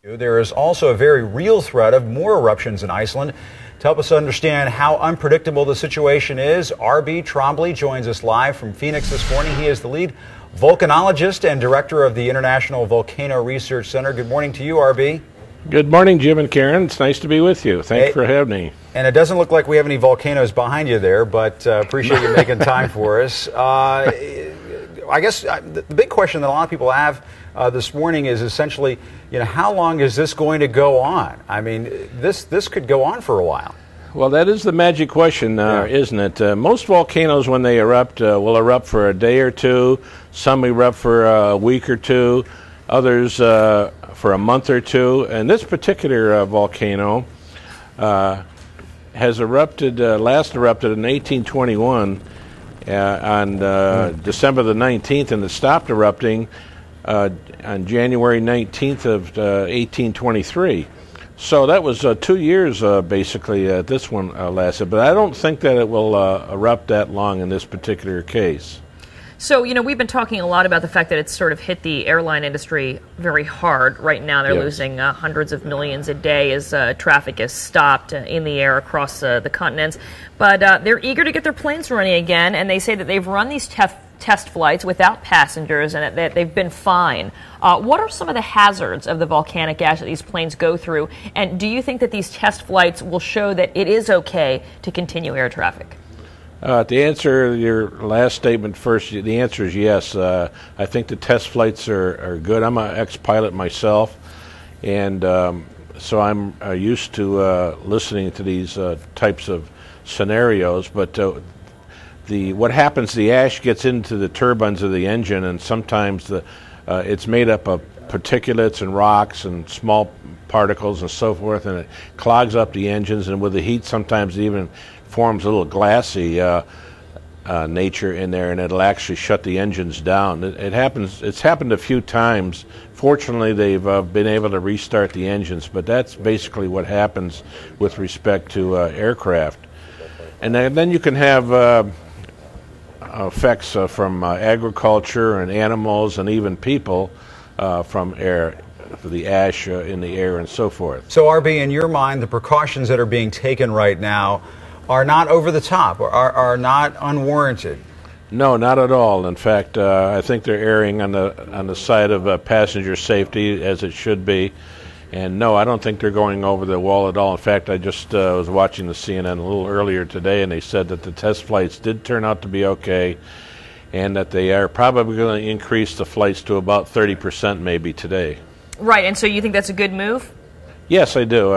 There is also a very real threat of more eruptions in Iceland. To help us understand how unpredictable the situation is, R.B. Trombley joins us live from Phoenix this morning. He is the lead volcanologist and director of the International Volcano Research Center. Good morning to you, R.B. Good morning, Jim and Karen. It's nice to be with you. Thanks for having me. And it doesn't look like we have any volcanoes behind you there, but appreciate you making time for us. I guess the big question that a lot of people have this morning is essentially, how long is this going to go on? I mean, this could go on for a while. Well, that is the magic question, isn't it? Most volcanoes, when they erupt, will erupt for a day or two. Some erupt for a week or two. Others for a month or two. And this particular volcano has erupted, last erupted in 1821 on December the 19th, and it stopped erupting on January 19th of 1823. So that was 2 years, basically, this one lasted. But I don't think that it will erupt that long in this particular case. So, we've been talking a lot about the fact that it's sort of hit the airline industry very hard right now. They're losing hundreds of millions a day as traffic is stopped in the air across the continents. But they're eager to get their planes running again, and they say that they've run these test flights without passengers and that they've been fine. What are some of the hazards of the volcanic ash that these planes go through? And do you think that these test flights will show that it is okay to continue air traffic? To answer your last statement first, the answer is yes. I think the test flights are good. I'm an ex-pilot myself, and so I'm used to listening to these types of scenarios. But what happens, the ash gets into the turbines of the engine, and sometimes it's made up of particulates and rocks and small particles and so forth, and it clogs up the engines, and with the heat sometimes it even forms a little glassy nature in there, and it'll actually shut the engines down. It's happened a few times. Fortunately, they've been able to restart the engines, but that's basically what happens with respect to aircraft. And then you can have effects from agriculture and animals and even people from air, for the ash in the air and so forth. So, RB, in your mind, the precautions that are being taken right now are not over the top, or are not unwarranted? No, not at all. In fact, I think they're erring on the side of passenger safety, as it should be. And no, I don't think they're going over the wall at all. In fact, I just was watching the CNN a little earlier today, and they said that the test flights did turn out to be okay, and that they are probably going to increase the flights to about 30% maybe today. Right, and so you think that's a good move? Yes, I do.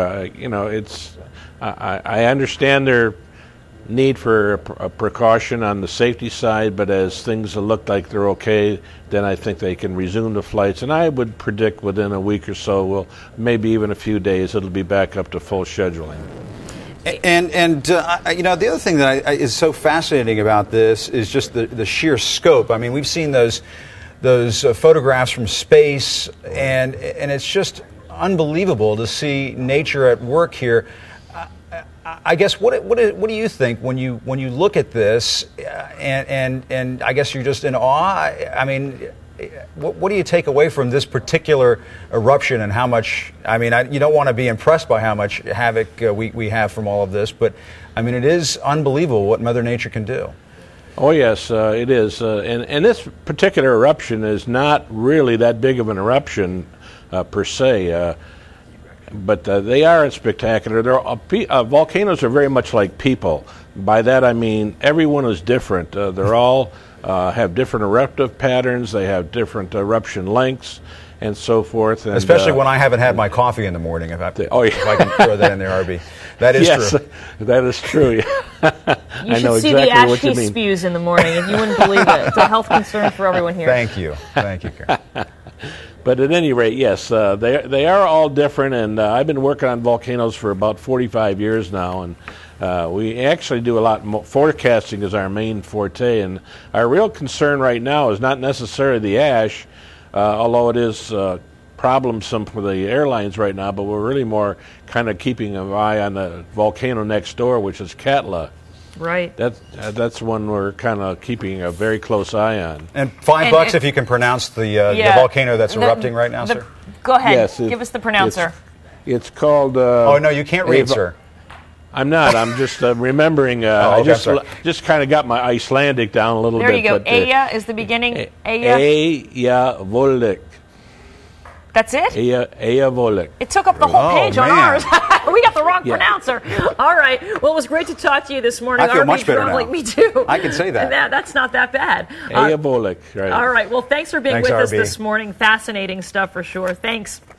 I understand their need for a precaution on the safety side, but as things look like they're okay, then I think they can resume the flights. And I would predict within a week or so, maybe even a few days, it'll be back up to full scheduling. And the other thing that is so fascinating about this is just the sheer scope. I mean, we've seen those photographs from space, and it's just unbelievable to see nature at work here. I guess what do you think when you look at this, and I guess you're just in awe? I mean, what do you take away from this particular eruption and how much? I mean, you don't want to be impressed by how much havoc we have from all of this, but I mean, it is unbelievable what Mother Nature can do. Oh yes, it is, and this particular eruption is not really that big of an eruption per se. But they are spectacular. Volcanoes are very much like people. By that I mean everyone is different. They're all have different eruptive patterns. They have different eruption lengths and so forth. And, especially when I haven't had my coffee in the morning. If I can throw that in there, RB. That is true. That is true. You should see the ash he spews in the morning, and you wouldn't believe it. It's a health concern for everyone here. Thank you, Karen. But at any rate, yes, they are all different, and I've been working on volcanoes for about 45 years now, and we actually do a lot more. Forecasting is our main forte, and our real concern right now is not necessarily the ash, although it is problemsome for the airlines right now, but we're really more kind of keeping an eye on the volcano next door, which is Katla. Right. That's one we're kind of keeping a very close eye on. And $5 if you can pronounce the volcano that's erupting right now, sir. Go ahead. Yes, give us the pronouncer. It's called. Oh no, you can't read, sir. I'm not. I'm just remembering. I just kind of got my Icelandic down a little bit. There you go. Eya is the beginning. Eya Volek. That's it? Eya Volek. It took up the whole page on ours. We got the wrong pronouncer. All right. Well, it was great to talk to you this morning. I feel much better now. Me too. I can say that. And that's not that bad. Eya Volek. Right. All right. Well, thanks for being with us this morning. Fascinating stuff for sure. Thanks.